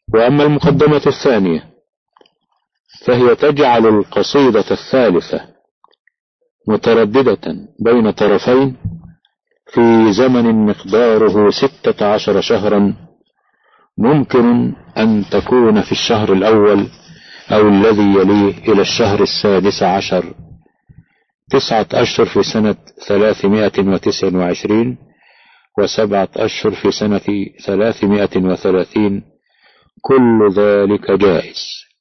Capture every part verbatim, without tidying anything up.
وأما المقدمة الثانية فهي تجعل القصيدة الثالثة مترددة بين طرفين في زمن مقداره ستة عشر شهرا، ممكن أن تكون في الشهر الأول أو الذي يليه إلى الشهر السادس عشر، تسعة أشهر في سنة ثلاثمائة وتسعة وعشرين وسبعة أشهر في سنة ثلاثمائة وثلاثين، كل ذلك جائز.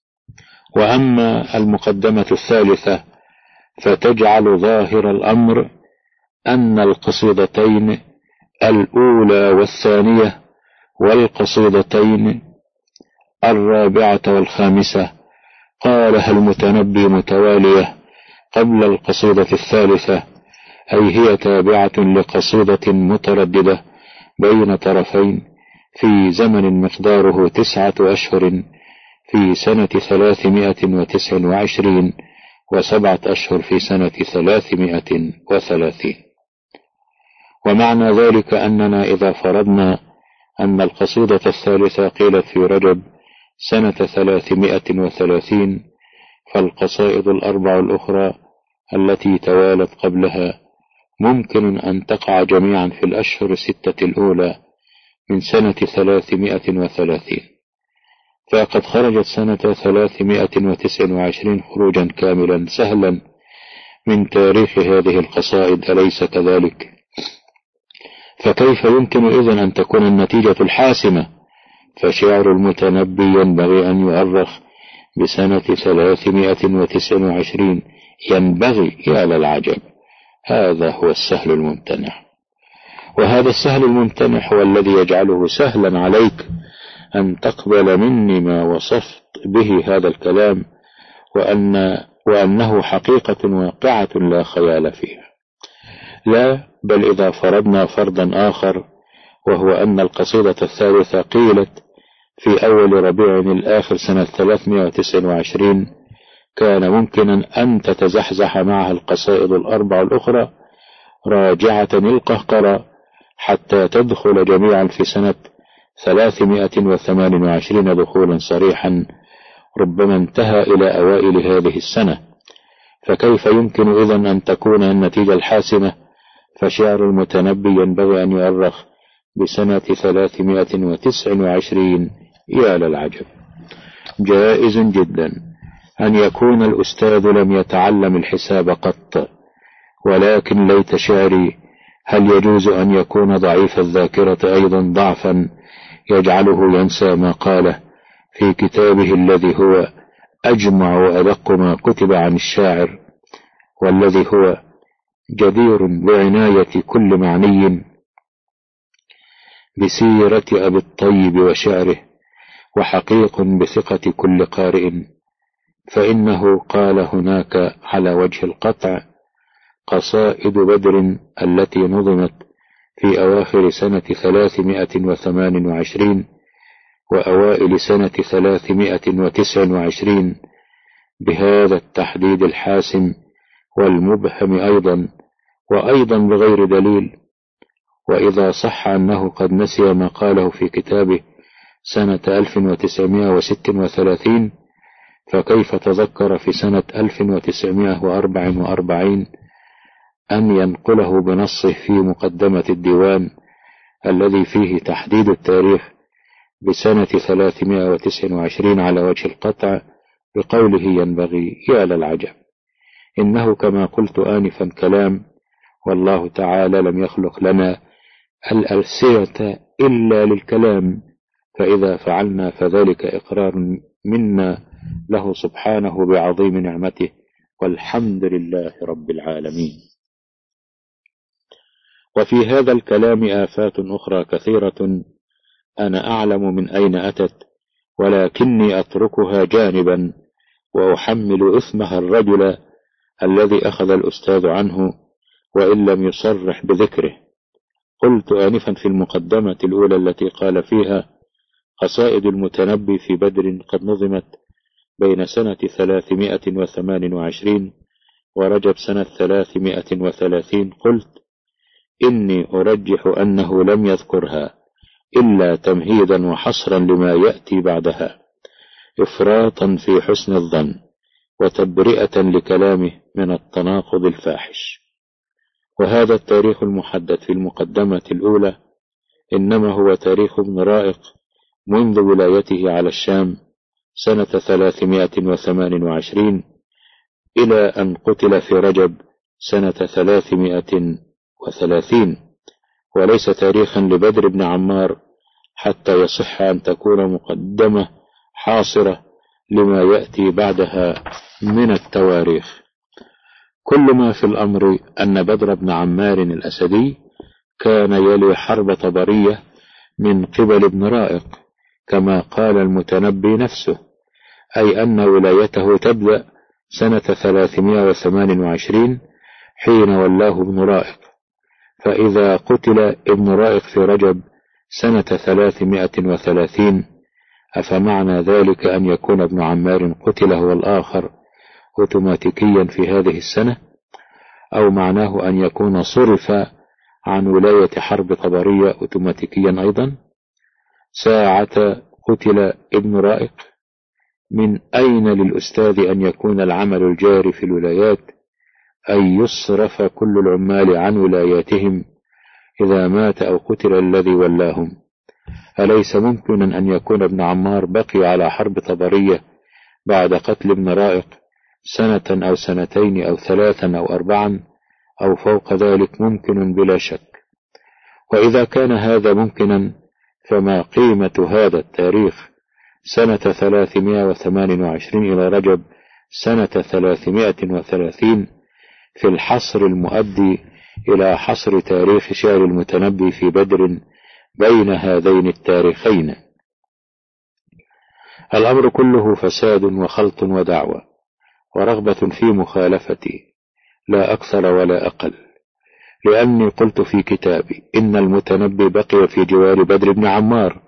وأما المقدمة الثالثة فتجعل ظاهر الأمر أن القصيدتين الأولى والثانية والقصيدتين الرابعة والخامسة قالها المتنبي متوالية قبل القصيدة الثالثة، أي هي تابعة لقصيدة مترددة بين طرفين في زمن مقداره تسعة أشهر في سنة ثلاثمائة وتسع وعشرين وسبعة أشهر في سنة ثلاثمائة وثلاثين. ومعنى ذلك أننا إذا فرضنا أن القصيدة الثالثة قيلت في رجب سنة ثلاثمائة وثلاثين، فالقصائد الأربع الأخرى التي توالت قبلها ممكن أن تقع جميعا في الأشهر الستة الأولى من سنة ثلاثمائة وثلاثين، فقد خرجت سنة ثلاثمائة وتسع وعشرين خروجا كاملا سهلا من تاريخ هذه القصائد، أليس كذلك؟ فكيف يمكن إذن أن تكون النتيجة الحاسمة؟ فشعر المتنبي ينبغي أن يؤرخ بسنة ثلاثمائة وتسع وعشرين، ينبغي، يا للعجب، هذا هو السهل الممتنع. وهذا السهل الممتنع هو الذي يجعله سهلا عليك أن تقبل مني ما وصفت به هذا الكلام، وأن وأنه حقيقة واقعة لا خيال فيها. لا، بل إذا فرضنا فرضا آخر، وهو أن القصيدة الثالثة قيلت في أول ربيع الآخر سنة ثلاثمائة وتسع وعشرين، كان ممكنا أن تتزحزح معها القصائد الأربع الأخرى راجعة القهقرة حتى تدخل جميعا في سنة ثلاثمائة وثمان وعشرين دخولا صريحا، ربما انتهى إلى أوائل هذه السنة. فكيف يمكن إذن أن تكون النتيجة الحاسمة؟ فشعر المتنبي ينبغي أن يؤرخ بسنة ثلاثمائة وتسع وعشرين، يا للعجب. جائز جدا أن يكون الأستاذ لم يتعلم الحساب قط، ولكن ليت شعري هل يجوز أن يكون ضعيف الذاكرة أيضا ضعفا يجعله ينسى ما قاله في كتابه الذي هو أجمع وأدق ما كتب عن الشاعر، والذي هو جدير بعناية كل معني بسيرة أبي الطيب وشعره، وحقيق بثقة كل قارئ، فإنه قال هناك على وجه القطع: قصائد بدر التي نظمت في أواخر سنة ثلاثمائة وثمان وعشرين وأوائل سنة ثلاثمائة وتسع وعشرين، بهذا التحديد الحاسم والمبهم أيضا، وأيضا بغير دليل. وإذا صح أنه قد نسي ما قاله في كتابه سنة ألف وتسعمائة وستة وثلاثين، فكيف تذكر في سنة ألف وتسعمائة وأربعة وأربعين أن ينقله بنصه في مقدمة الديوان الذي فيه تحديد التاريخ بسنة ثلاثمائة وتسع وعشرين على وجه القطع بقوله ينبغي؟ يا للعجب. إنه كما قلت آنفا كلام، والله تعالى لم يخلق لنا الألسنة إلا للكلام، فإذا فعلنا فذلك إقرار منا له سبحانه بعظيم نعمته، والحمد لله رب العالمين. وفي هذا الكلام آفات أخرى كثيرة أنا أعلم من أين أتت، ولكني أتركها جانبا وأحمل إثمها الرجل الذي أخذ الأستاذ عنه وإن لم يصرح بذكره. قلت آنفا في المقدمة الأولى التي قال فيها: قصائد المتنبي في بدر قد نظمت بين سنة ثلاثمائة وثمان وعشرين ورجب سنة ثلاثمائة وثلاثين، قلت إني أرجح أنه لم يذكرها، إلا تمهيدا وحصرا لما يأتي بعدها، إفراطا في حسن الظن وتبرئة لكلامه من التناقض الفاحش. وهذا التاريخ المحدد في المقدمة الأولى إنما هو تاريخ ابن رائق منذ ولايته على الشام سنة ثلاثمائة وثمان وعشرين إلى أن قتل في رجب سنة ثلاثمائة وثلاثين، وليس تاريخا لبدر بن عمار حتى يصح أن تكون مقدمة حاصرة لما يأتي بعدها من التواريخ. كل ما في الأمر أن بدر بن عمار الأسدي كان يلي حرب طبرية من قبل ابن رائق كما قال المتنبي نفسه، أي أن ولايته تبدأ سنة ثلاثمائة وثمان وعشرين حين ولاه ابن رائق، فإذا قتل ابن رائق في رجب سنة ثلاثمائة وثلاثين أفمعنى ذلك أن يكون ابن عمار قتل هو الآخر أوتوماتيكيا في هذه السنة، أو معناه أن يكون صرف عن ولاية حرب طبرية أوتوماتيكيا أيضا؟ ساعة قتل ابن رائق من أين للأستاذ أن يكون العمل الجاري في الولايات أن يصرف كل العمال عن ولاياتهم إذا مات أو قتل الذي ولاهم؟ أليس ممكنا أن يكون ابن عمار بقي على حرب طبرية بعد قتل ابن رائق سنة أو سنتين أو ثلاثا أو أربعا أو فوق ذلك؟ ممكن بلا شك. وإذا كان هذا ممكنا فما قيمة هذا التاريخ سنة ثلاثمائة وثمان وعشرين إلى رجب سنة ثلاثمائة وثلاثين في الحصر المؤدي إلى حصر تاريخ شعر المتنبي في بدر بين هذين التاريخين؟ الأمر كله فساد وخلط ودعوة ورغبة في مخالفتي لا أكثر ولا أقل، لأني قلت في كتابي إن المتنبي بقي في جوار بدر بن عمار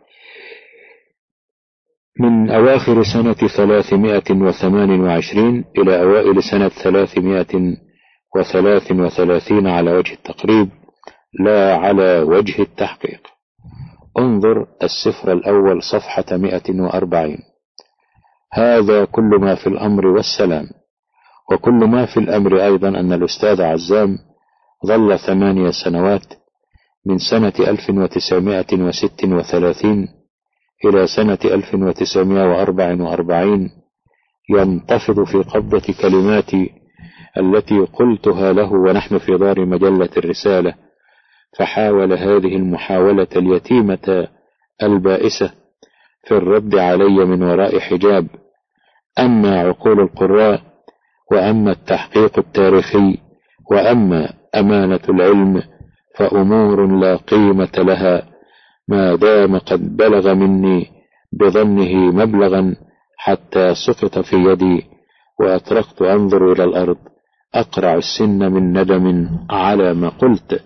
من أواخر سنة ثلاثمائة وثمان وعشرين إلى أوائل سنة ثلاثمائة وثلاث وثلاثين على وجه التقريب لا على وجه التحقيق. انظر السفر الأول صفحة مئة وأربعين. هذا كل ما في الأمر والسلام. وكل ما في الأمر أيضا أن الأستاذ عزام ظل ثمانية سنوات من سنة ألف وتسعمائة وستة وثلاثين إلى سنة ألف وتسعمائة وأربعة وأربعين ينتفض في قبضة كلماتي التي قلتها له ونحن في دار مجلة الرسالة، فحاول هذه المحاولة اليتيمة البائسة في الرد علي من وراء حجاب. أما عقول القراء وأما التحقيق التاريخي وأما أمانة العلم فأمور لا قيمة لها ما دام قد بلغ مني بظنه مبلغا حتى سقط في يدي وأطرقت أنظر إلى الأرض أقرع السن من ندم على ما قلت.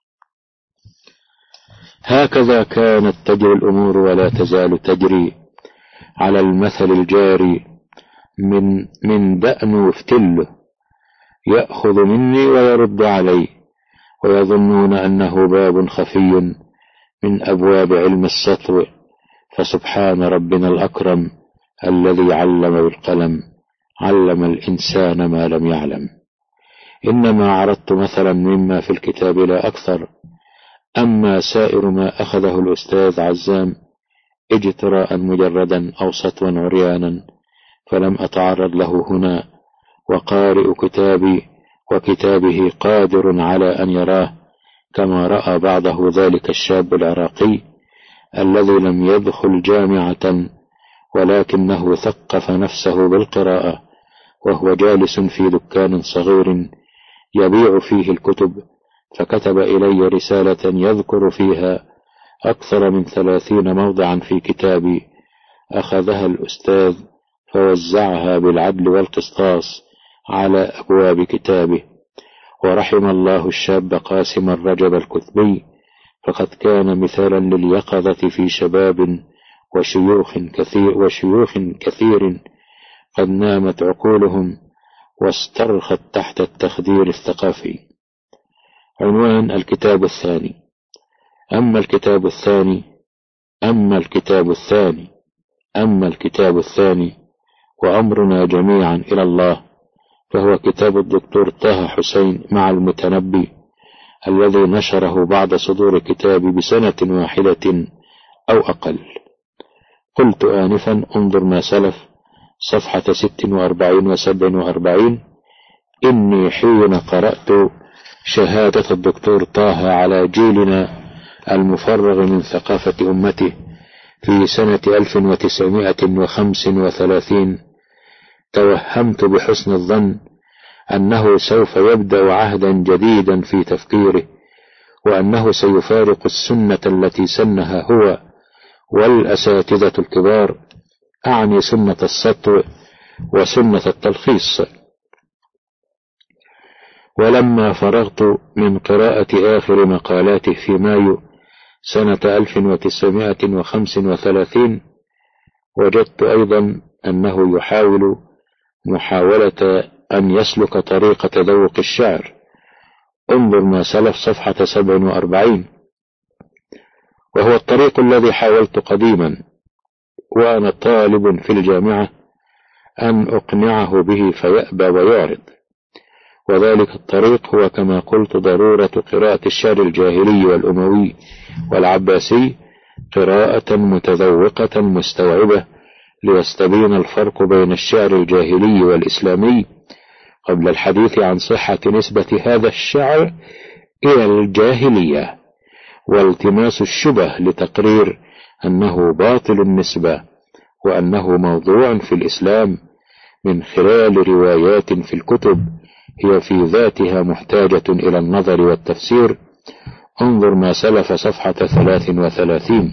هكذا كانت تجري الأمور ولا تزال تجري على المثل الجاري من من دأن وفتله، يأخذ مني ويرد علي ويظنون أنه باب خفي من أبواب علم السطو، فسبحان ربنا الأكرم الذي علم بالقلم علم الإنسان ما لم يعلم. إنما عرضت مثلا مما في الكتاب لا أكثر. أما سائر ما أخذه الأستاذ عزام اجتراء مجردا أو سطوا عريانا فلم أتعرض له هنا، وقارئ كتابي وكتابه قادر على أن يراه كما رأى بعضه ذلك الشاب العراقي الذي لم يدخل جامعة ولكنه ثقف نفسه بالقراءة وهو جالس في دكان صغير يبيع فيه الكتب، فكتب إلي رسالة يذكر فيها أكثر من ثلاثين موضعا في كتابي، أخذها الأستاذ فوزعها بالعدل والقسطاس على أبواب كتابه. ورحم الله الشاب قاسم الرجب الكتبي، فقد كان مثالا لليقظة في شباب وشيوخ كثير, وشيوخ كثير قد نامت عقولهم واسترخت تحت التخدير الثقافي. عنوان الكتاب الثاني. أما الكتاب الثاني أما الكتاب الثاني أما الكتاب الثاني وأمرنا جميعا إلى الله، فهو كتاب الدكتور طه حسين مع المتنبي، الذي نشره بعد صدور كتابي بسنة واحدة أو أقل. قلت آنفا: انظر ما سلف، صفحة ست وأربعين وسبع وأربعين. إني حين قرأت شهادة الدكتور طه على جيلنا المفرغ من ثقافة أمته في سنة ألف وتسعمائة وخمسة وثلاثين توهمت بحسن الظن أنه سوف يبدأ عهدا جديدا في تفكيره، وأنه سيفارق السنة التي سنها هو والأساتذة الكبار، أعني سنة السطو وسنة التلخيص. ولما فرغت من قراءة آخر مقالاته في مايو سنة ألف وتسعمائة وخمسة وثلاثين وجدت أيضا أنه يحاول محاولة أن يسلك طريق تذوق الشعر. انظر ما سلف، صفحة سبع وأربعين. وهو الطريق الذي حاولت قديما وأنا طالب في الجامعة أن أقنعه به فيأبى ويعرض، وذلك الطريق هو كما قلت ضرورة قراءة الشعر الجاهلي والأموي والعباسي قراءة متذوقة مستوعبة، ليستبين الفرق بين الشعر الجاهلي والإسلامي قبل الحديث عن صحة نسبة هذا الشعر إلى الجاهلية، والتماس الشبه لتقرير أنه باطل النسبة وأنه موضوع في الإسلام من خلال روايات في الكتب هي في ذاتها محتاجة إلى النظر والتفسير. انظر ما سلف، صفحة ثلاث وثلاثين.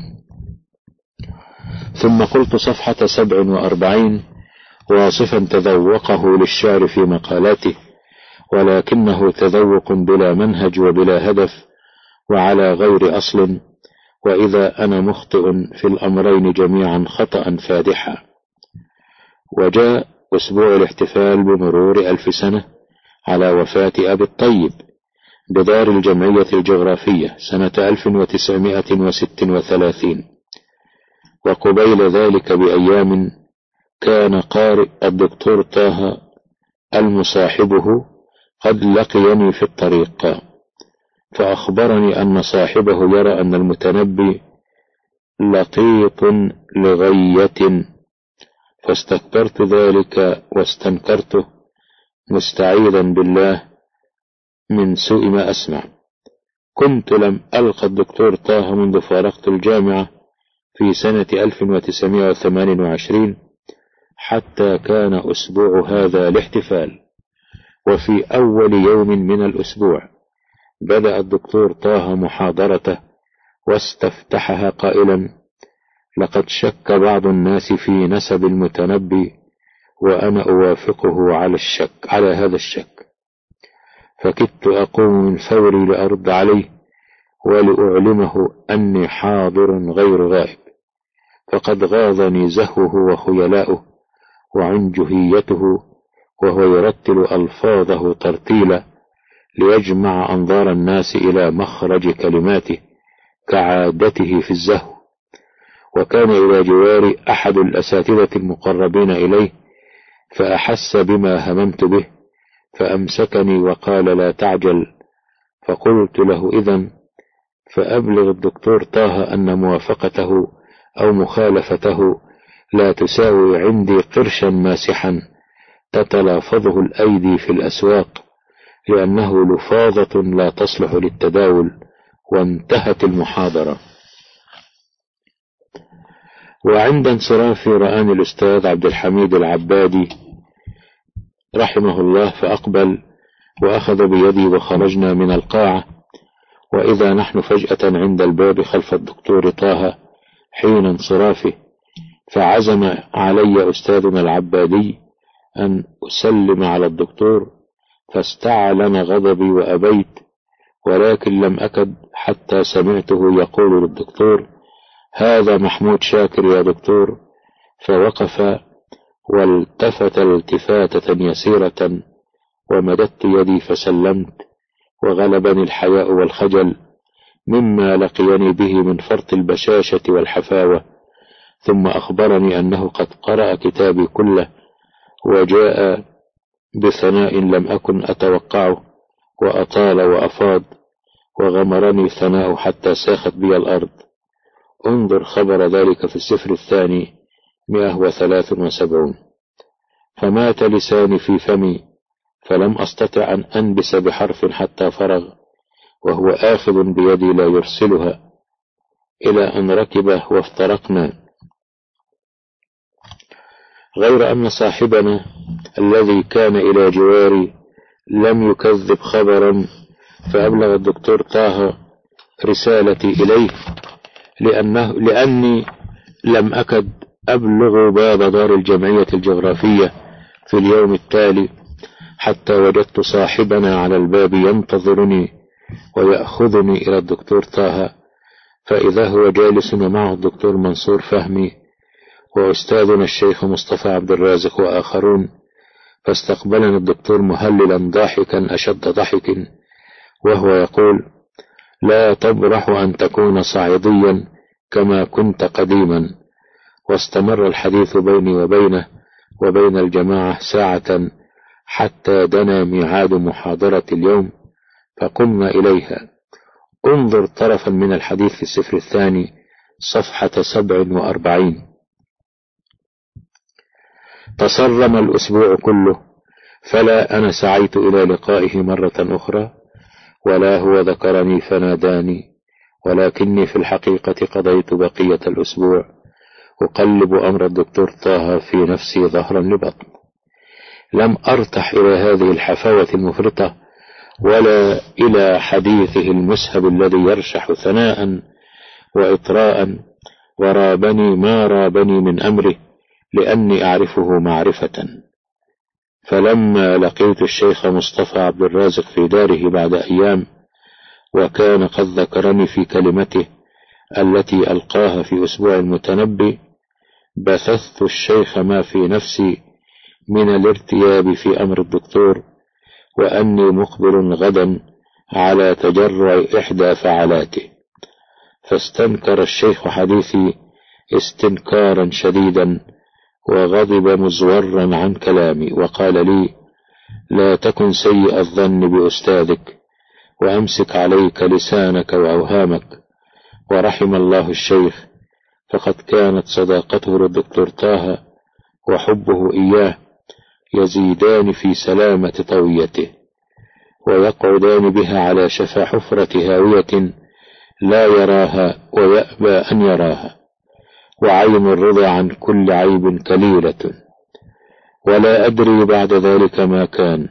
ثم قلت صفحة سبع وأربعين واصفا تذوقه للشعر في مقالاته، ولكنه تذوق بلا منهج وبلا هدف وعلى غير أصل، وإذا أنا مخطئ في الأمرين جميعا خطأ فادحا. وجاء أسبوع الاحتفال بمرور ألف سنة على وفاة أبي الطيب بدار الجمعية الجغرافية سنة ألف وتسعمائة وستة وثلاثين، وقبيل ذلك بأيام كان قارئ الدكتور طه المصاحبه قد لقيني في الطريق، فأخبرني أن صاحبه يرى أن المتنبي لقيط لغية، فاستكبرت ذلك واستنكرته مستعيذا بالله من سوء ما أسمع. كنت لم ألقى الدكتور طه منذ فارقت الجامعة في سنة ألف وتسعمائة وثمانية وعشرين حتى كان أسبوع هذا الاحتفال. وفي أول يوم من الأسبوع بدأ الدكتور طه محاضرته واستفتحها قائلا: لقد شك بعض الناس في نسب المتنبي وأنا أوافقه على الشك على هذا الشك، فكدت أقوم من فوري لأرد عليه ولأعلمه أني حاضر غير غائب، فقد غاضني زهوه وخيلاؤه وعنجهيته وهو يرتل ألفاظه ترتيلا ليجمع أنظار الناس إلى مخرج كلماته كعادته في الزهو. وكان إلى جواري أحد الأساتذة المقربين إليه فأحس بما هممت به فأمسكني وقال: لا تعجل. فقلت له: إذن فأبلغ الدكتور طه أن موافقته أو مخالفته لا تساوي عندي قرشا ماسحا تتلافظه الأيدي في الأسواق، لأنه لفاظة لا تصلح للتداول. وانتهت المحاضرة. وعند انصرافي رآني الأستاذ عبد الحميد العبادي رحمه الله فأقبل وأخذ بيدي وخرجنا من القاعة، وإذا نحن فجأة عند الباب خلف الدكتور طه حين انصرافه، فعزم علي أستاذنا العبادي أن أسلم على الدكتور، فاستعلن غضبي وأبيت، ولكن لم أكد حتى سمعته يقول للدكتور: هذا محمود شاكر يا دكتور. فوقف والتفت التفاتة يسيرة ومددت يدي فسلمت، وغلبني الحياء والخجل مما لقيني به من فرط البشاشة والحفاوة، ثم أخبرني أنه قد قرأ كتابي كله وجاء بثناء لم أكن أتوقعه، وأطال وأفاض وغمرني ثناء حتى ساخت بي الأرض. انظر خبر ذلك في السفر الثاني مئة وثلاث وسبعون. فمات لساني في فمي فلم أستطع أن أنبس بحرف حتى فرغ، وهو آخذ بيدي لا يرسلها، إلى أن ركبه وافترقنا. غير أن صاحبنا الذي كان إلى جواري لم يكذب خبرا، فأبلغ الدكتور طه رسالتي إليه، لأنه لأني لم أكد أبلغ باب دار الجمعية الجغرافية في اليوم التالي، حتى وجدت صاحبنا على الباب ينتظرني ويأخذني إلى الدكتور طه، فإذا هو جالس ومعه الدكتور منصور فهمي وأستاذنا الشيخ مصطفى عبد الرازق وآخرون. فاستقبلنا الدكتور مهللا ضاحكا أشد ضحك، وهو يقول: لا تبرح أن تكون صعيديا كما كنت قديما. واستمر الحديث بيني وبينه وبين الجماعة ساعة، حتى دنا ميعاد محاضرة اليوم فقمنا إليها. انظر طرفا من الحديث في السفر الثاني صفحة سبع وأربعين. تصرم الأسبوع كله، فلا أنا سعيت إلى لقائه مرة أخرى، ولا هو ذكرني فناداني، ولكني في الحقيقة قضيت بقية الأسبوع أقلب أمر الدكتور طه في نفسي ظهرا لبطن. لم أرتح إلى هذه الحفاوة المفرطة، ولا إلى حديثه المسهب الذي يرشح ثناء وإطراء، ورابني ما رابني من أمره، لأني أعرفه معرفة. فلما لقيت الشيخ مصطفى عبد الرازق في داره بعد أيام، وكان قد ذكرني في كلمته التي ألقاها في أسبوع المتنبي، بثثت الشيخ ما في نفسي من الارتياب في أمر الدكتور، وأني مقبل غدا على تجرع إحدى فعلاته. فاستنكر الشيخ حديثي استنكارا شديدا، وغضب مزورا عن كلامي، وقال لي: لا تكن سيء الظن بأستاذك، وأمسك عليك لسانك وأوهامك. ورحم الله الشيخ، فقد كانت صداقته للدكتور طه وحبه إياه يزيدان في سلامة طويته، ويقعدان بها على شفا حفرة هاوية لا يراها ويأبى أن يراها، وعين الرضا عن كل عيب كليلة. ولا أدري بعد ذلك ما كان،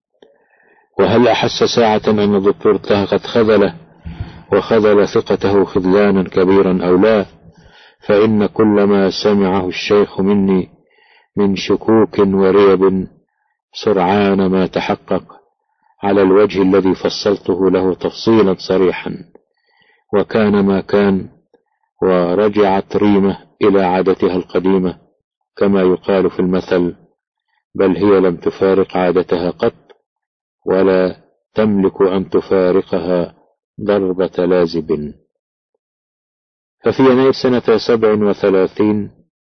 وهل أحس ساعة أن الدكتور طه قد خذله وخذل ثقته خذلانا كبيرا أو لا، فإن كل ما سمعه الشيخ مني من شكوك وريب سرعان ما تحقق على الوجه الذي فصلته له تفصيلا صريحا. وكان ما كان، ورجعت ريمة إلى عادتها القديمة، كما يقال في المثل: بل هي لم تفارق عادتها قط، ولا تملك أن تفارقها ضربة لازب. ففي يناير سنة سبع وثلاثين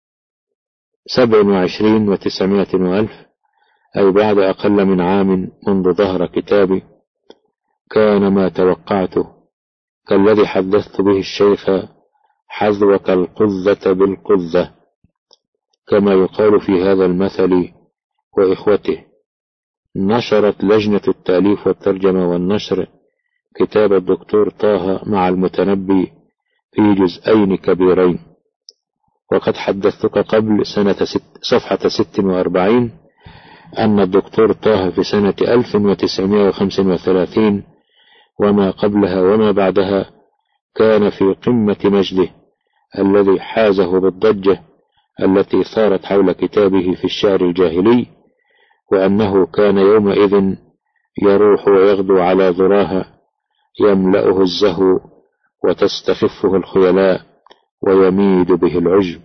سبع وعشرين وتسعمائة وألف، أي بعد أقل من عام منذ ظهر كتابي، كان ما توقعته كالذي حدثت به الشيخ حذوك القذة بالقذة، كما يقال في هذا المثل وإخوته. نشرت لجنة التأليف والترجمة والنشر كتاب الدكتور طه مع المتنبي في جزئين كبيرين. وقد حدثتك قبل سنة ست صفحة ست وأربعين أن الدكتور طه في سنة ألف وتسعمائة وخمسة وثلاثين وما قبلها وما بعدها كان في قمة مجده الذي حازه بالضجة التي ثارت حول كتابه في الشعر الجاهلي، وأنه كان يومئذ يروح ويغدو على ذراها يملأه الزهو وتستخفه الخيلاء ويميد به العجب.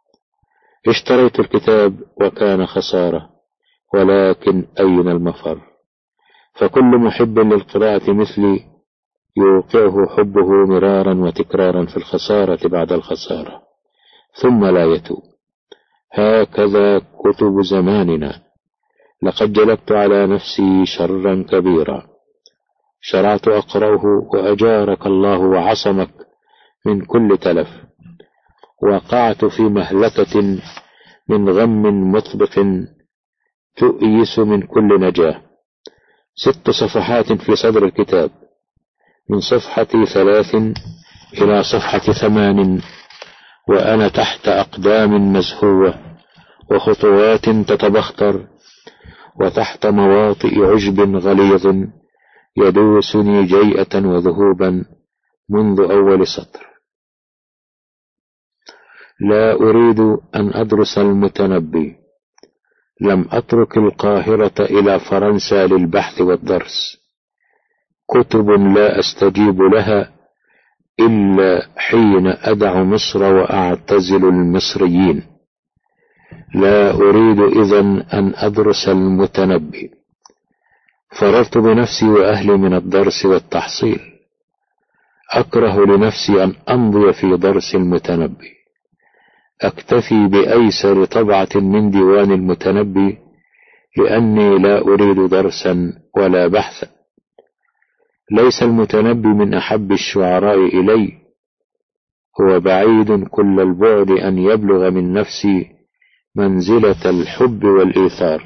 اشتريت الكتاب وكان خسارة، ولكن أين المفر؟ فكل محب للقراءة مثلي يوقعه حبه مرارا وتكرارا في الخسارة بعد الخسارة ثم لا يتوب. هكذا كتب زماننا. لقد جلبت على نفسي شرا كبيرا، شرعت أقرأه وأجارك الله وعصمك من كل تلف. وقعت في مهلكة من غم مطبق تؤيس من كل نجاة. ست صفحات في صدر الكتاب، من صفحة ثلاث إلى صفحة ثمان، وأنا تحت أقدام مزهوة وخطوات تتبختر، وتحت مواطئ عجب غليظ يدوسني جيئة وذهوبا منذ أول سطر. لا أريد أن أدرس المتنبي. لم أترك القاهرة إلى فرنسا للبحث والدرس. كتب لا أستجيب لها إلا حين أدع مصر وأعتزل المصريين. لا أريد إذن أن أدرس المتنبي. فررت بنفسي وأهلي من الدرس والتحصيل. أكره لنفسي أن أمضي في درس المتنبي. أكتفي بأيسر طبعة من ديوان المتنبي، لأني لا أريد درسا ولا بحثا. ليس المتنبي من أحب الشعراء إلي، هو بعيد كل البعد أن يبلغ من نفسي منزلة الحب والإيثار.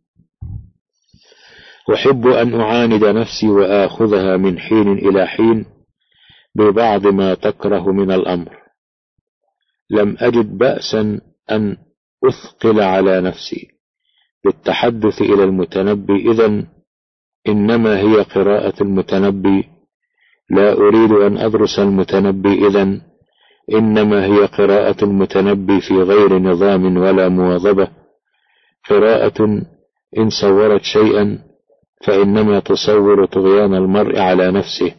أحب أن أعاند نفسي وآخذها من حين إلى حين ببعض ما تكره من الأمر. لم أجد بأسا أن أثقل على نفسي بالتحدث إلى المتنبي، إذن إنما هي قراءة المتنبي. لا أريد أن أدرس المتنبي، إذن إنما هي قراءة المتنبي في غير نظام ولا مواظبة. قراءة إن صورت شيئا فإنما تصور طغيان المرء على نفسه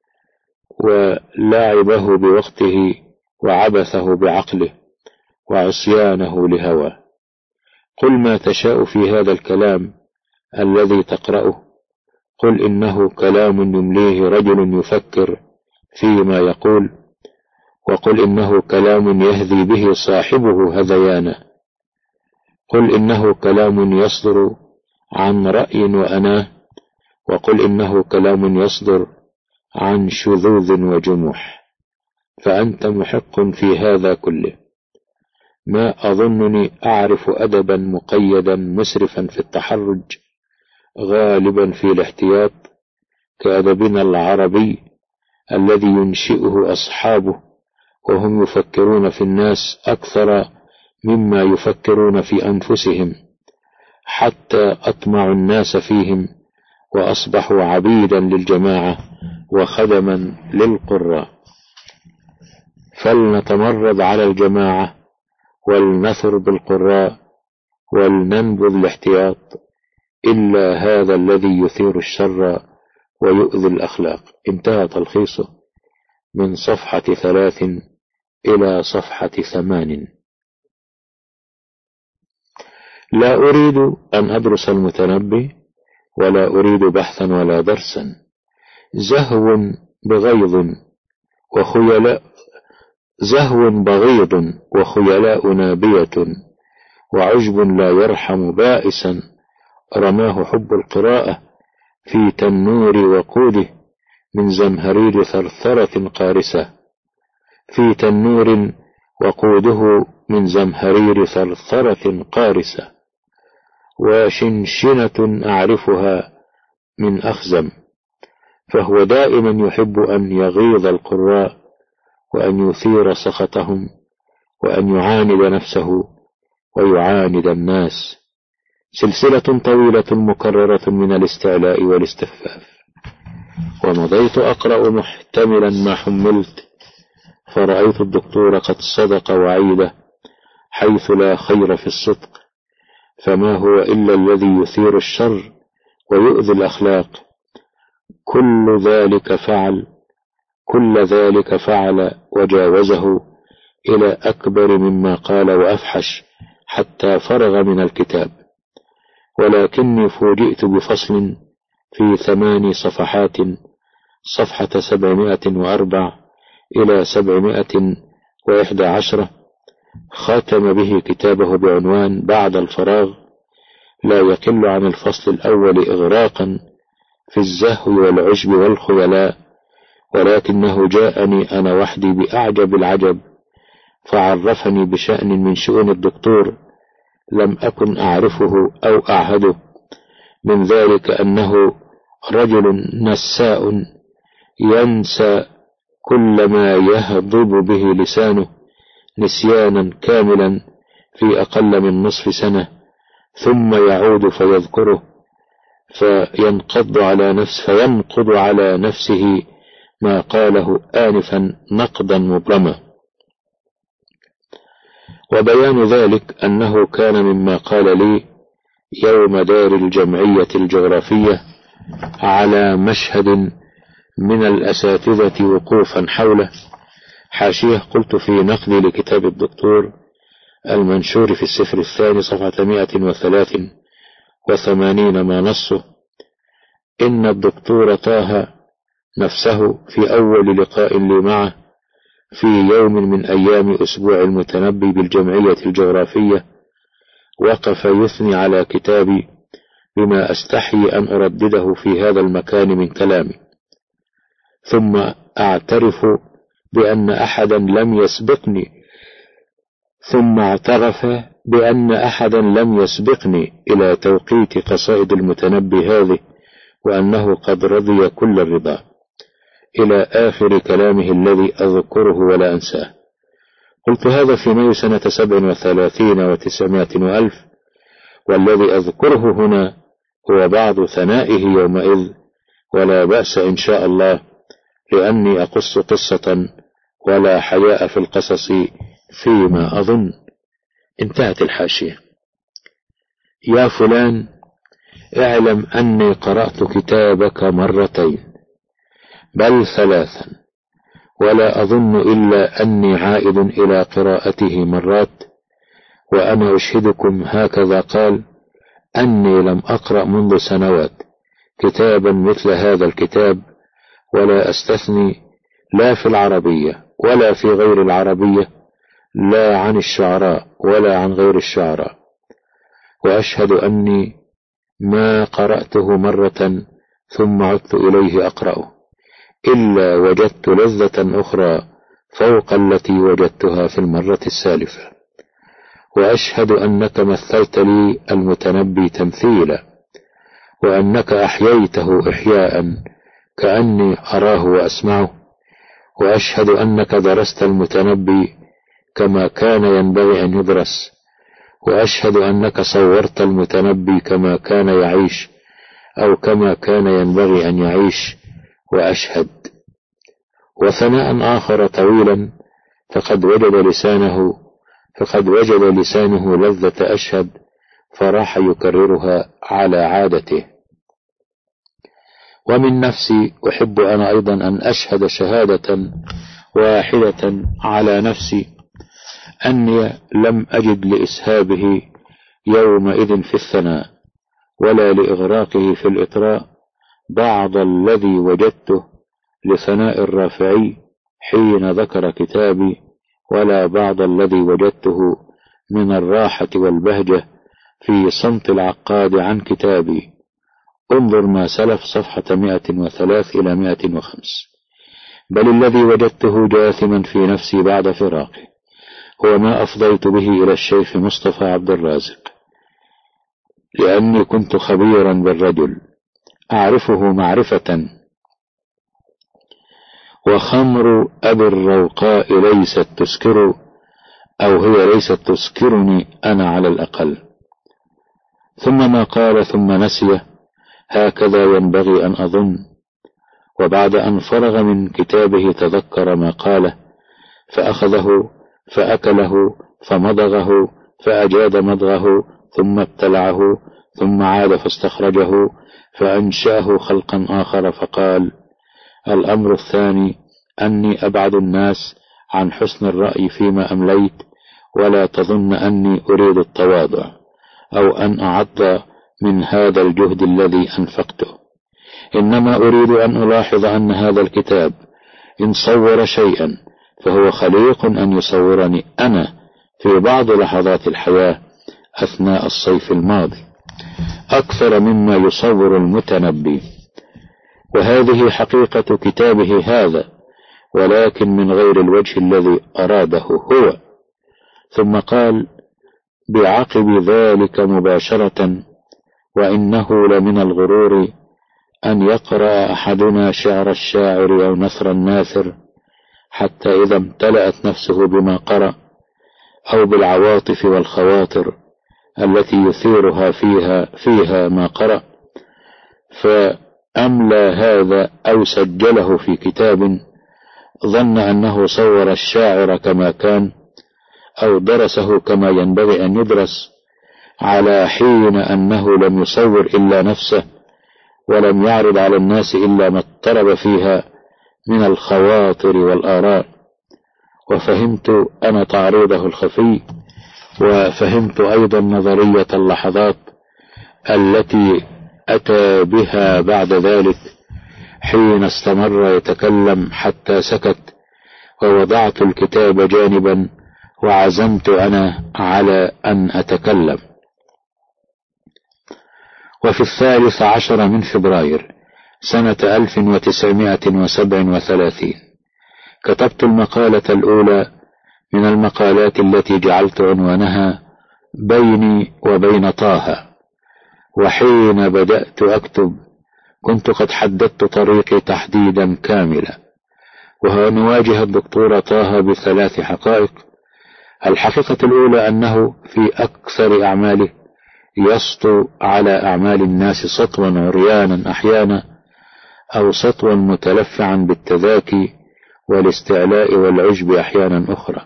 ولعبه بوقته وعبثه بعقله وعصيانه لهواه. قل ما تشاء في هذا الكلام الذي تقرأه. قل إنه كلام يمليه رجل يفكر فيما يقول، وقل إنه كلام يهذي به صاحبه هذيانا. قل إنه كلام يصدر عن رأي وأناه، وقل إنه كلام يصدر عن شذوذ وجموح. فأنت محق في هذا كله. ما أظنني أعرف أدبا مقيدا مسرفا في التحرج، غالبا في الاحتياط، كأدبنا العربي الذي ينشئه أصحابه وهم يفكرون في الناس أكثر مما يفكرون في أنفسهم، حتى أطمع الناس فيهم وأصبحوا عبيدا للجماعة وخدما للقراء. فلنتمرد على الجماعة ولنثر بالقراء ولننبذ الاحتياط، إلا هذا الذي يثير الشر ويؤذي الأخلاق. انتهى تلخيصه من صفحة ثلاث إلى صفحة ثمان. لا أريد أن أدرس المتنبي، ولا أريد بحثا ولا درسا. زهو بغيض وخيلاء زهو بغيض وخيلاء نابية، وعجب لا يرحم بائسا رماه حب القراءة في تنور وقوده من زمهرير ثرثرة قارسة. في تنور وقوده من زمهرير ثرثرة قارسة، وشنشنة أعرفها من أخزم. فهو دائما يحب أن يغيظ القراء وأن يثير سخطهم وأن يعاند نفسه ويعاند الناس. سلسلة طويلة مكررة من الاستعلاء والاستخفاف. ومضيت أقرأ محتملا ما حملت، فرأيت الدكتور قد صدق وعيده حيث لا خير في الصدق، فما هو إلا الذي يثير الشر ويؤذي الأخلاق. كل ذلك فعل كل ذلك فعل وجاوزه إلى أكبر مما قال وأفحش حتى فرغ من الكتاب. ولكني فوجئت بفصل في ثماني صفحات صفحة سبعمائة وأربع إلى سبعمائة وإحدى عشرة، ختم به كتابه بعنوان بعد الفراغ، لا يقل عن الفصل الأول إغراقا في الزهو والعجب والخيلاء، ولكنه جاءني أنا وحدي بأعجب العجب، فعرفني بشأن من شؤون الدكتور لم أكن أعرفه أو أعهده، من ذلك أنه رجل نساء ينسى كل ما يهضب به لسانه نسيانا كاملا في أقل من نصف سنة، ثم يعود فيذكره فينقض على نفس فينقض على نفسه ما قاله آنفا نقدا مبرما. وبيان ذلك أنه كان مما قال لي يوم دار الجمعية الجغرافية على مشهد من الأساتذة وقوفا حوله. حاشية: قلت في نقدي لكتاب الدكتور المنشور في السفر الثاني صفحة مائة وثلاث وثمانين ما نصه: إن الدكتور طه نفسه في أول لقاء لي معه في يوم من أيام أسبوع المتنبي بالجمعية الجغرافية وقف يثني على كتابي بما أستحي أن أردده في هذا المكان من كلامي، ثم أعترف بأن أحدا لم يسبقني ثم اعترف بأن أحدا لم يسبقني إلى توقيت قصائد المتنبي هذه، وأنه قد رضي كل الرضا، إلى آخر كلامه الذي أذكره ولا أنساه. قلت هذا في مايو سنة سبع وثلاثين وتسعمائة وألف، والذي أذكره هنا هو بعض ثنائه يومئذ، ولا بأس إن شاء الله، لأني أقص قصة ولا حياء في القصص فيما أظن. انتهت الحاشية. يا فلان، اعلم أني قرأت كتابك مرتين بل ثلاثا، ولا أظن إلا أني عائد إلى قراءته مرات، وأنا أشهدكم هكذا قال أني لم أقرأ منذ سنوات كتابا مثل هذا الكتاب، ولا أستثني لا في العربية ولا في غير العربية، لا عن الشعراء ولا عن غير الشعراء، وأشهد أني ما قرأته مرة ثم عدت إليه أقرأه إلا وجدت لذة أخرى فوق التي وجدتها في المرة السالفة. وأشهد أنك مثلت لي المتنبي تمثيلا، وأنك أحييته إحياء كأني أراه وأسمعه، وأشهد أنك درست المتنبي كما كان ينبغي أن يدرس، وأشهد أنك صورت المتنبي كما كان يعيش أو كما كان ينبغي أن يعيش، وأشهد. وثناء آخر طويلا فقد وجد لسانه فقد وجد لسانه لذة أشهد، فراح يكررها على عادته. ومن نفسي أحب أنا أيضا أن أشهد شهادة واحدة على نفسي أني لم أجد لإسهابه يومئذ في الثناء ولا لإغراقه في الإطراء بعض الذي وجدته لثناء الرافعي حين ذكر كتابي، ولا بعض الذي وجدته من الراحة والبهجة في صمت العقاد عن كتابي. انظر ما سلف صفحة مائة وثلاث إلى مائة وخمس. بل الذي وجدته جاثما في نفسي بعد فراقه هو ما أفضيت به إلى الشيخ مصطفى عبد الرازق، لأني كنت خبيرا بالرجل أعرفه معرفة، وخمر أبي الروقاء ليست تسكر، أو هي ليست تسكرني أنا على الأقل. ثم ما قال ثم نسيه، هكذا ينبغي أن أظن. وبعد أن فرغ من كتابه تذكر ما قاله، فأخذه فأكله فمضغه فأجاد مضغه ثم ابتلعه ثم عاد فاستخرجه فأنشأه خلقا آخر، فقال: الأمر الثاني أني أبعد الناس عن حسن الرأي فيما أمليت، ولا تظن أني أريد التواضع أو أن أعض من هذا الجهد الذي أنفقته، إنما أريد أن ألاحظ أن هذا الكتاب إن صور شيئا فهو خليق أن يصورني أنا في بعض لحظات الحياة أثناء الصيف الماضي أكثر مما يصور المتنبي، وهذه حقيقة كتابه هذا، ولكن من غير الوجه الذي أراده هو. ثم قال بعقب ذلك مباشرة: وإنه لمن الغرور أن يقرأ أحدنا شعر الشاعر أو نثر الناثر حتى إذا امتلأت نفسه بما قرأ أو بالعواطف والخواطر التي يثيرها فيها فيها ما قرأ، فأملى هذا أو سجله في كتاب، ظن أنه صور الشاعر كما كان أو درسه كما ينبغي أن يدرس، على حين أنه لم يصور إلا نفسه ولم يعرض على الناس إلا ما اضطرب فيها من الخواطر والآراء. وفهمت أنا تعريضه الخفي، وفهمت أيضا نظرية اللحظات التي أتى بها بعد ذلك حين استمر يتكلم حتى سكت، ووضعت الكتاب جانبا وعزمت أنا على أن أتكلم. وفي الثالث عشر من فبراير سنة ألف وتسعمائة وسبع وثلاثين كتبت المقالة الأولى من المقالات التي جعلت عنوانها بيني وبين طه. وحين بدأت أكتب كنت قد حددت طريقي تحديدا كاملا، وهو أن نواجه الدكتور طه بثلاث حقائق. الحقيقة الأولى أنه في أكثر أعماله يسطو على أعمال الناس سطوا عريانا أحيانا، أو سطوا متلفعا بالتذاكي والاستعلاء والعجب أحيانا أخرى.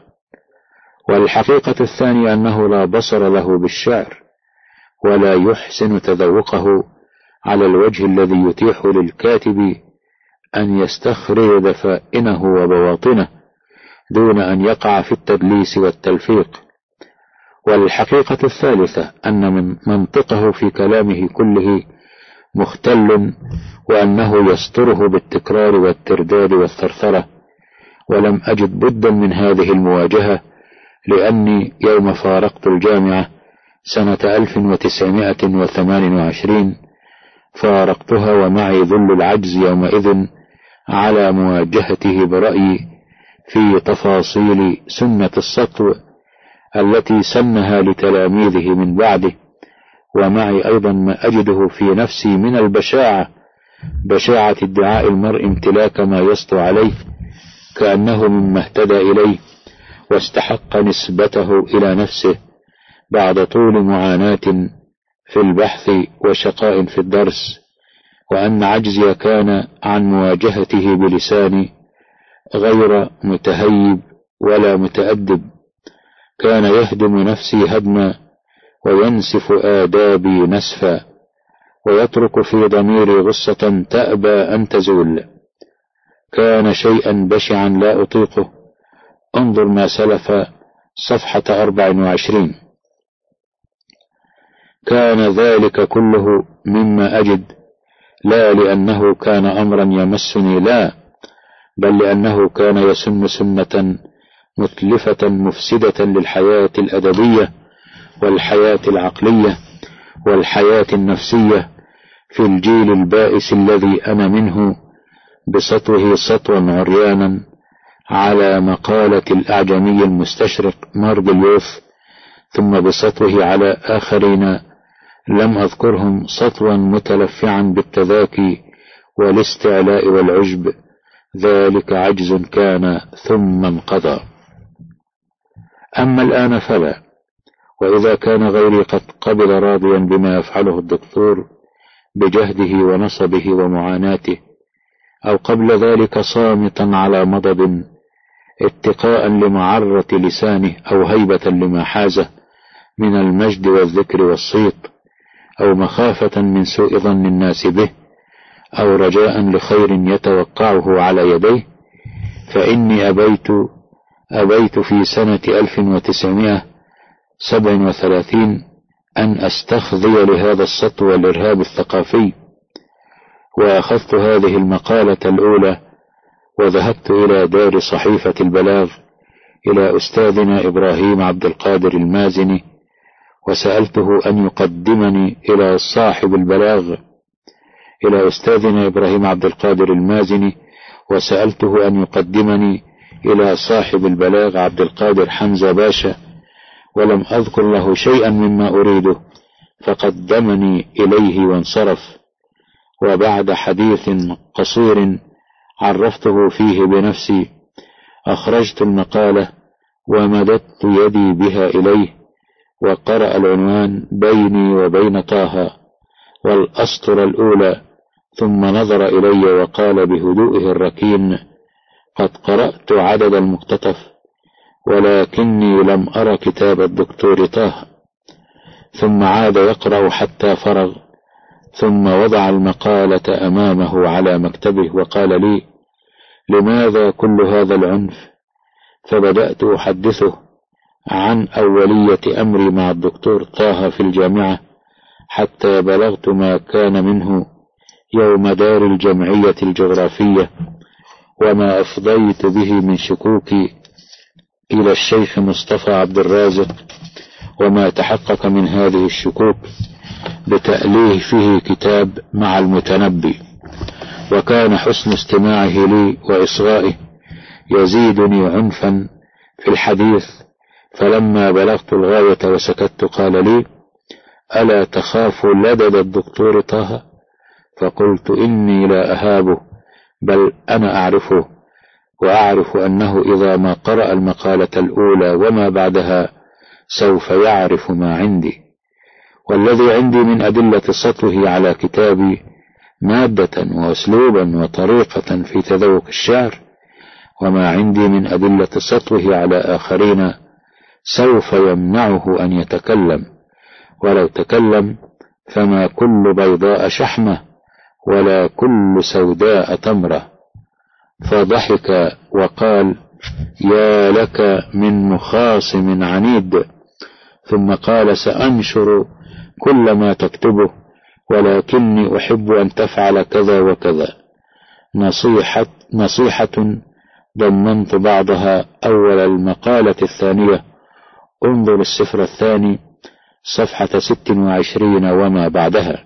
والحقيقة الثانية أنه لا بصر له بالشعر، ولا يحسن تذوقه على الوجه الذي يتيح للكاتب أن يستخرج دفائنه وبواطنه دون أن يقع في التدليس والتلفيق. والحقيقة الثالثة أن من منطقه في كلامه كله مختل، وأنه يستره بالتكرار والترداد والثرثرة. ولم أجد بدا من هذه المواجهة، لأني يوم فارقت الجامعة سنة ألف وتسعمائة وثمان وعشرين فارقتها ومعي ذل العجز يومئذ على مواجهته برأيي في تفاصيل سنة السطو التي سنها لتلاميذه من بعده، ومعي أيضا ما أجده في نفسي من البشاعة، بشاعة ادعاء المرء امتلاك ما يسطو عليه كأنه مما اهتدى إليه واستحق نسبته إلى نفسه بعد طول معاناة في البحث وشقاء في الدرس، وأن عجزي كان عن مواجهته بلساني غير متهيب ولا متأدب، كان يهدم نفسي هدما وينسف آدابي نسفا، ويترك في ضميري غصة تأبى أن تزول. كان شيئا بشعا لا أطيقه. انظر ما سلف صفحة أربع وعشرين. كان ذلك كله مما أجد، لا لأنه كان أمرا يمسني، لا، بل لأنه كان يسن سنة متلفة مفسدة للحياة الأدبية والحياة العقلية والحياة النفسية في الجيل البائس الذي أنا منه، بسطوه سطوا عريانا على مقالة الأعجمي المستشرق ماربليوث، ثم بسطوه على آخرين لم أذكرهم سطوا متلفعا بالتذاكي والاستعلاء والعجب. ذلك عجز كان ثم انقضى. أما الآن فلا، وإذا كان غيري قد قبل راضيا بما يفعله الدكتور بجهده ونصبه ومعاناته، أو قبل ذلك صامتا على مضض اتقاء لمعرة لسانه أو هيبة لما حازه من المجد والذكر والصيت، أو مخافة من سوء ظن الناس به، أو رجاء لخير يتوقعه على يديه، فإني أبيت أبيت في سنة ألف وتسعمائة وسبع وثلاثين أن أستخذي لهذا السطو والإرهاب الثقافي، وأخذت هذه المقالة الأولى وذهبت إلى دار صحيفة البلاغ إلى أستاذنا إبراهيم عبد القادر المازني، وسألته أن يقدمني إلى صاحب البلاغ إلى أستاذنا إبراهيم عبد القادر المازني وسألته أن يقدمني إلى صاحب البلاغ عبد القادر حمزة باشا، ولم أذكر له شيئا مما أريده، فقدمني إليه وانصرف. وبعد حديث قصير عرفته فيه بنفسي أخرجت المقالة ومددت يدي بها إليه، وقرأ العنوان بيني وبين طه والأسطر الأولى، ثم نظر إلي وقال بهدوئه الركين: قد قرأت عدد المقتطف ولكني لم أرى كتاب الدكتور طه. ثم عاد يقرأ حتى فرغ، ثم وضع المقالة أمامه على مكتبه وقال لي: لماذا كل هذا العنف؟ فبدأت أحدثه عن أولية أمري مع الدكتور طه في الجامعة حتى بلغت ما كان منه يوم دار الجمعية الجغرافية، وما أفضيت به من شكوكي إلى الشيخ مصطفى عبد الرازق، وما تحقق من هذه الشكوك بتأليفه كتاب مع المتنبي. وكان حسن استماعه لي وإصغائه يزيدني عنفا في الحديث، فلما بلغت الغاية وسكت قال لي: ألا تخاف لدد الدكتور طه؟ فقلت: إني لا أهابه، بل أنا أعرفه، وأعرف أنه إذا ما قرأ المقالة الأولى وما بعدها سوف يعرف ما عندي، والذي عندي من أدلة سطوه على كتابي مادة وأسلوبا وطريقة في تذوق الشعر، وما عندي من أدلة سطوه على آخرين سوف يمنعه أن يتكلم، ولو تكلم فما كل بيضاء شحمة ولا كل سوداء تمرة. فضحك وقال: يا لك من مخاصم عنيد. ثم قال: سأنشر كل ما تكتبه، ولكني أحب أن تفعل كذا وكذا. نصيحة, نصيحة ضمنت بعضها أول المقالة الثانية، انظر السفر الثاني صفحة ست وعشرين وما بعدها.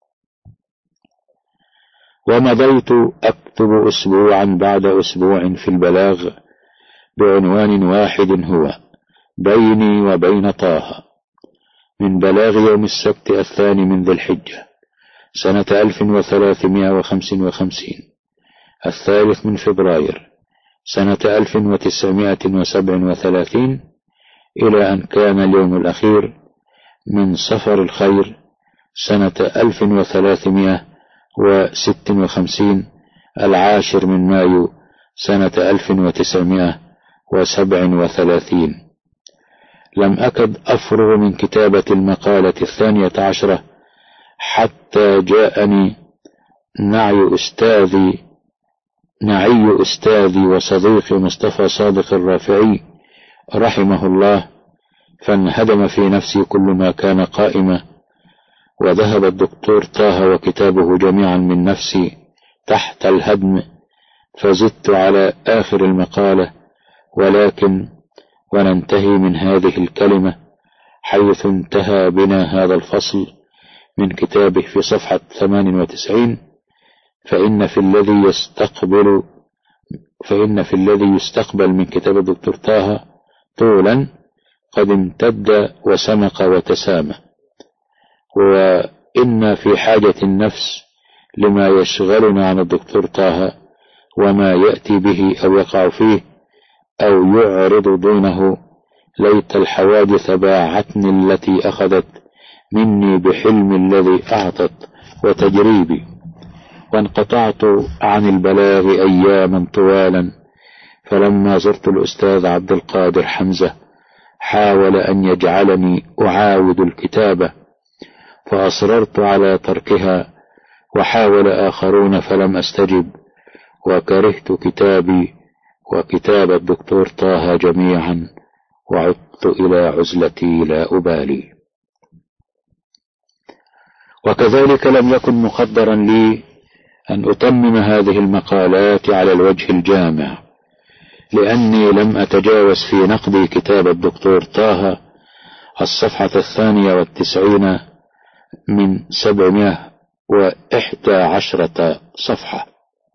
ومضيت أكتب أسبوعا بعد أسبوع في البلاغ بعنوان واحد هو بيني وبين طه، من بلاغ يوم السبت الثاني من ذي الحجة سنة ألف وثلاثمائة وخمسة وخمسين، الثالث من فبراير سنة ألف وتسعمائة وسبعة وثلاثين، إلى أن كان اليوم الأخير من صفر الخير سنة ألف وثلاثمائة وستة وخمسين، العاشر من مايو سنة ألف وتسعمائة وسبعة وثلاثين. لم أكد أفرغ من كتابة المقالة الثانية عشرة حتى جاءني نعي أستاذي نعي أستاذي وصديقي مصطفى صادق الرافعي رحمه الله، فانهدم في نفسي كل ما كان قائما، وذهب الدكتور طه وكتابه جميعا من نفسي تحت الهدم، فزدت على آخر المقالة. ولكن وننتهي من هذه الكلمة حيث انتهى بنا هذا الفصل من كتابه في صفحة ثمان وتسعين: فإن في الذي يستقبل فإن في الذي يستقبل من كتاب الدكتور طه طولا قد امتد وسمق وتسامى، وإن في حاجة النفس لما يشغلنا عن الدكتور طه وما يأتي به أو يقع فيه أو يعرض دونه. ليت الحوادث باعتني التي أخذت مني بحلم الذي أعطت وتجريبي، وانقطعت عن البلاغ أياما طوالا، فلما زرت الأستاذ عبد القادر حمزة حاول أن يجعلني أعاود الكتابة، فأصررت على تركها، وحاول آخرون فلم أستجب، وكرهت كتابي وكتاب الدكتور طه جميعا، وعدت إلى عزلتي لا أبالي. وكذلك لم يكن مقدرا لي أن أتمم هذه المقالات على الوجه الجامع، لأني لم أتجاوز في نقد كتاب الدكتور طه الصفحة الثانية والتسعين من سبعمائة وإحدى عشرة صفحة.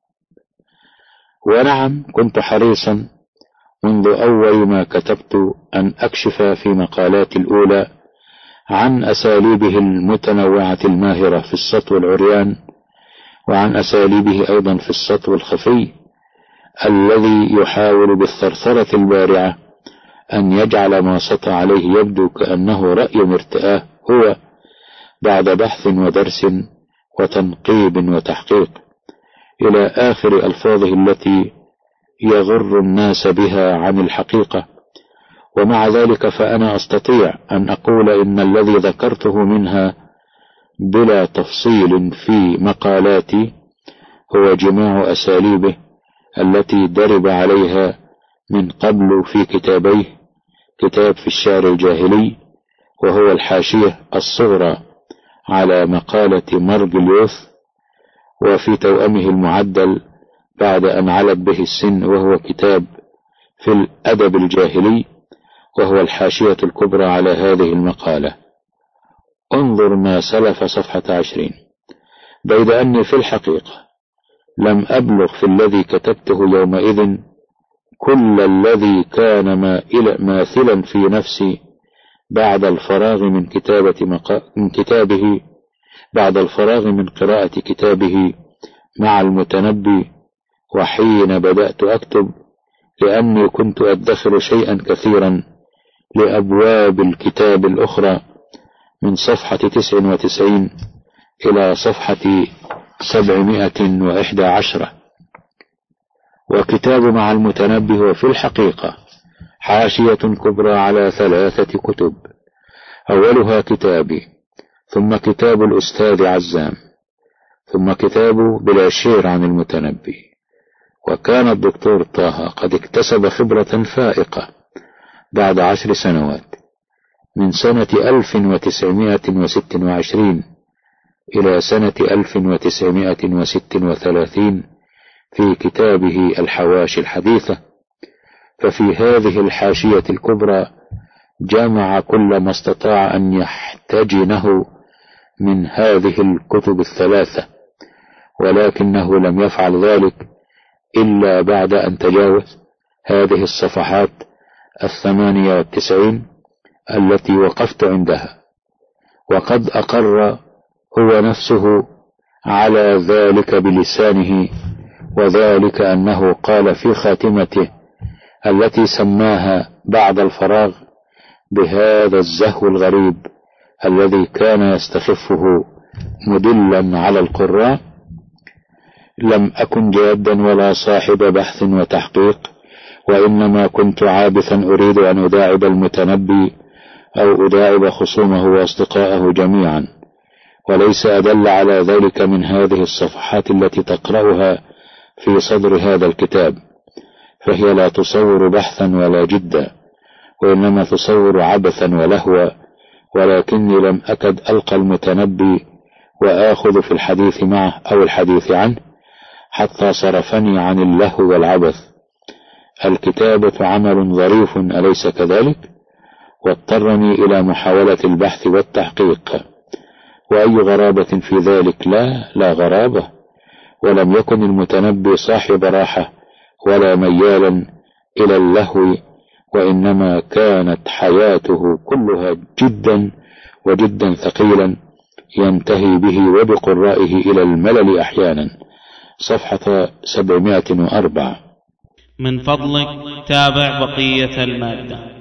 ونعم كنت حريصا منذ أول ما كتبت أن أكشف في مقالاتي الأولى عن أساليبه المتنوعة الماهرة في السطو العريان، وعن أساليبه أيضا في السطو الخفي الذي يحاول بالثرثرة البارعة أن يجعل ما سطى عليه يبدو كأنه رأي مرتآه هو، بعد بحث ودرس وتنقيب وتحقيق، إلى آخر ألفاظه التي يغر الناس بها عن الحقيقة. ومع ذلك فأنا أستطيع أن أقول إن الذي ذكرته منها بلا تفصيل في مقالاتي هو جماع أساليبه التي درب عليها من قبل في كتابيه: كتاب في الشعر الجاهلي، وهو الحاشية الصغرى على مقالة مرجليوث، وفي توأمه المعدل بعد أن علت به السن، وهو كتاب في الأدب الجاهلي، وهو الحاشية الكبرى على هذه المقالة. انظر ما سلف صفحة عشرين. بيد أني في الحقيقة لم أبلغ في الذي كتبته يومئذ كل الذي كان ماثلا في نفسي بعد الفراغ من كتابة مقا... من كتابه بعد الفراغ من قراءة كتابه مع المتنبي، وحين بدأت أكتب، لأني كنت أدخر شيئا كثيرا لأبواب الكتاب الأخرى من صفحة تسع وتسعين إلى صفحة سبعمائة وإحدى عشرة. وكتاب مع المتنبي هو في الحقيقة حاشية كبرى على ثلاثة كتب، أولها كتابي، ثم كتاب الأستاذ عزام، ثم كتاب بلا شير عن المتنبي. وكان الدكتور طه قد اكتسب خبرة فائقة بعد عشر سنوات، من سنة ألف وتسعمائة وستة وعشرين إلى سنة ألف وتسعمائة وستة وثلاثين في كتابه الحواشي الحديثة. ففي هذه الحاشية الكبرى جمع كل ما استطاع أن يحتجنه من هذه الكتب الثلاثة، ولكنه لم يفعل ذلك إلا بعد أن تجاوز هذه الصفحات الثمانية والتسعين التي وقفت عندها. وقد أقر هو نفسه على ذلك بلسانه، وذلك أنه قال في خاتمته التي سماها بعد الفراغ بهذا الزهو الغريب الذي كان يستخفه مدلا على القراء: لم أكن جادا ولا صاحب بحث وتحقيق، وإنما كنت عابثا أريد أن أداعب المتنبي أو أداعب خصومه وأصدقائه جميعا، وليس أدل على ذلك من هذه الصفحات التي تقرأها في صدر هذا الكتاب، فهي لا تصور بحثا ولا جدا، وإنما تصور عبثا ولهوا. ولكني لم أكد ألقى المتنبي وآخذ في الحديث معه أو الحديث عنه حتى صرفني عن اللهو والعبث. الكتابة عمل ظريف أليس كذلك؟ واضطرني إلى محاولة البحث والتحقيق، وأي غرابة في ذلك؟ لا لا غرابة. ولم يكن المتنبي صاحب راحة ولا ميالا إلى اللهو، وإنما كانت حياته كلها جدا وجدا ثقيلا، ينتهي به وبقرائه إلى الملل أحيانا. صفحة سبعمائة وأربعة. من فضلك تابع بقية المادة.